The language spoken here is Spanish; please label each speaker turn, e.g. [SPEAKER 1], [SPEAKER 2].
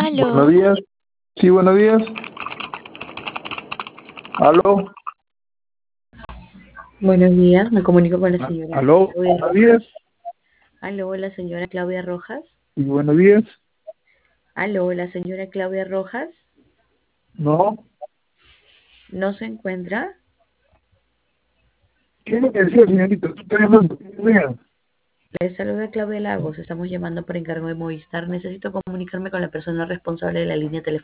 [SPEAKER 1] Buenos
[SPEAKER 2] Aló,
[SPEAKER 1] días. Sí, buenos días. Aló.
[SPEAKER 2] buenos días, me comunico con la señora
[SPEAKER 1] Aló.
[SPEAKER 2] Claudia
[SPEAKER 1] Buenos
[SPEAKER 2] Rojas.
[SPEAKER 1] días.
[SPEAKER 2] Aló, la señora Claudia Rojas.
[SPEAKER 1] Sí, buenos días.
[SPEAKER 2] Aló, la señora Claudia Rojas.
[SPEAKER 1] No.
[SPEAKER 2] ¿No se encuentra?
[SPEAKER 1] ¿Qué es lo que decía, señorita? ¿Tú estás llamando? ¿Qué desea?
[SPEAKER 2] Le saluda Claudia Lagos. Estamos llamando por encargo de Movistar. Necesito comunicarme con la persona responsable de la línea telefónica.